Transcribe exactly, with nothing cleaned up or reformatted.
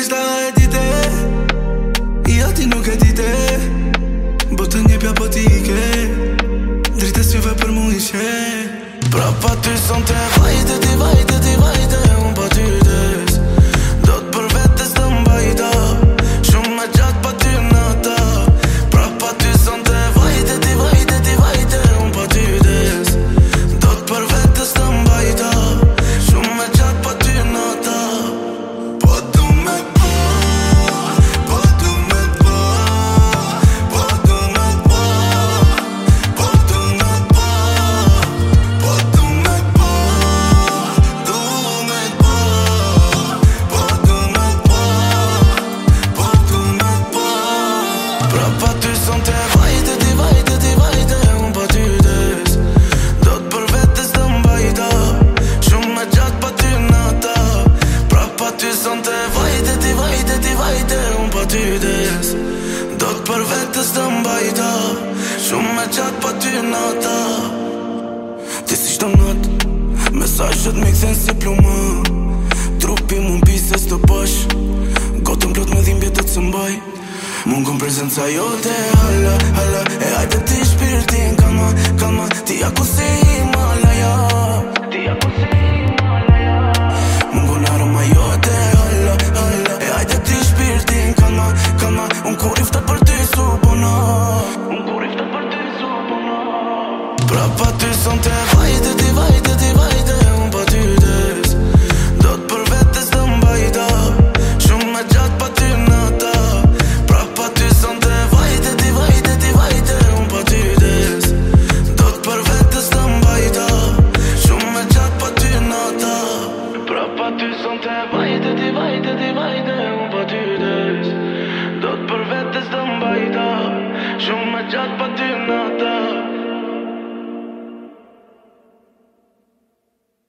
ishta e dite Ja ti nuk e dite Botën një pja po ti i ke Drite syve për mu ishe Pra pa ty son te vajte, ti vajte, ti vajte Unë pa ty des Do t'për vetës të mbajta Shumë me gjatë pa ty nata Pra pa ty son te vajte, ti vajte, ti vajte Unë pa ty des Do t'për vetës të mbajta Shumë me gjatë pa ty nata Po du me po Po du me po Po du me po Po du me po Po du me po Du me po Po du me po Po du me po Pra pa ty son te vajte, ti vajte, ti vajte Unë pa ty des Do t'për vetës të mbajta Shumë me gjatë pa ty nata Pra pa ty son te vajte, ti vajte, ti vajte Unë pa ty des Do t'për vetës të mbajta Shumë me gjatë pa ty nata Ti si shto nat Mesajët me këthen si pluma Trupi mu n'pise s'të pash Gotën plot me dhimbje të të mbaj Mungon prezenca jote, hala, hala E hajde ti shpirtin, kalma, kalma Ti ako si Himalaya Ti ako si Himalaya Mungon aroma jote, hala, hala E hajde ti shpirtin, kalma, kalma Unë kur ifta për ty su puna Unë kur ifta për ty su puna Pra pa ty son te vajte, ti vajte, ti vajte Unë pa ty des Do t'për vetës të mbajta Shumë me gjatë pa ty nata Pra pa ty son te vajte, ti vajte, ti vajte Unë pa ty des Do t'për vetës të mbajta Shumë me gjatë pa ty nata Pra pa ty son te vajte, ti vajte, ti vajte Unë pa ty des Do t'për vetës të mbajta Shumë me gjatë pa ty nata